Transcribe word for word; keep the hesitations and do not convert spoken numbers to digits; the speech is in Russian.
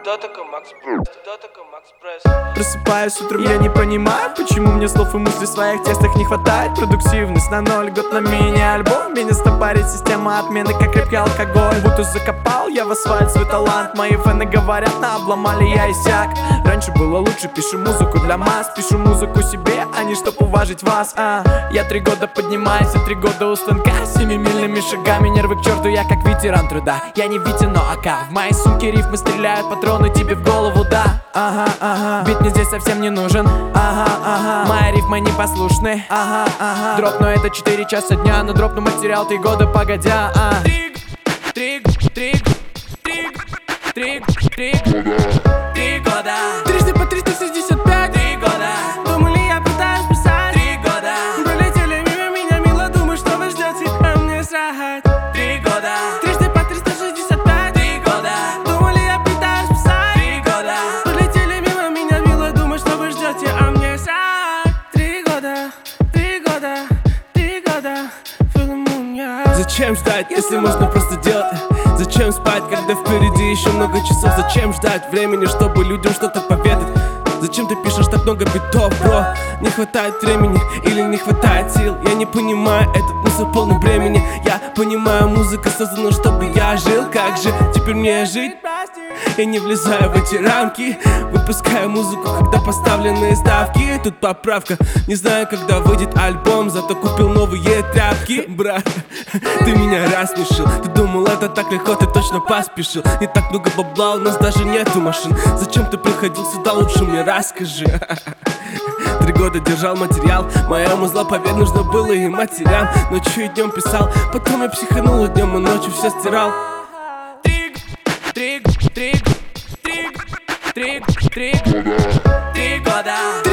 Кто такой Макс Пресс? Кто такой Макс Пресс? Просыпаюсь утром, я не понимаю, почему мне слов и мыслей в своих текстах не хватает. Продуктивность на ноль, год на мини-альбом. Меня стопарит система отмены, как крепкий алкоголь. Будто закопал я в асфальт свой талант. Мои фэны говорят, на обломали я иссяк. Раньше было лучше, пишу музыку для масс. Пишу музыку себе, а не чтоб уважить вас, а. Я три года поднимаюсь, и три года у станка. Семимильными шагами, нервы к черту, я как ветеран труда. Я не Витя, но АК. В моей сумке рифмы стреляют, патроны тебе в голову, да. Ага, ага, бит мне здесь совсем не нужен. Ага, ага, мои рифмы непослушны. Ага, ага, дропну это четыре часа дня, но дропну материал три года погодя, а. Три, три, три, три, три, три, три года. Трижды по триста шестьдесят пять. Три года. Думали, я пытаюсь писать. Три года. Пролетели мимо меня, мило, думаю, что вы ждете, а мне срать. Три года. Трижды по триста шестьдесят пять. Три года. Думали, я пытаюсь писать. Три года. Пролетели мимо меня, мило, думаю, что вы ждете, а мне срать. Три года. Три года. Три года. Зачем ждать, если можно просто делать? Зачем спать, когда впереди еще много часов? Зачем ждать времени, чтобы людям что-то поведать? Зачем ты пишешь так много битов, бро? Не хватает времени или не хватает сил? Я не понимаю, этот мысль полный бремени. Я понимаю, музыка создана, чтобы я жил. Как же теперь мне жить? Я не влезаю в эти рамки. Выпускаю музыку, когда поставлены ставки. Тут поправка, не знаю, когда выйдет альбом, зато купил новые тряпки. Брат, ты меня рассмешил. Ты думал, это так легко, ты точно поспешил. Не так много бабла, у нас даже нету машин. Зачем ты приходил сюда, лучше мне расскажи. Три года держал материал, моему злоповед нужно было и матерям. Ночью и днем писал, потом я психанул, и днем и ночью все стирал. Три, три, три, три, три, три, три года.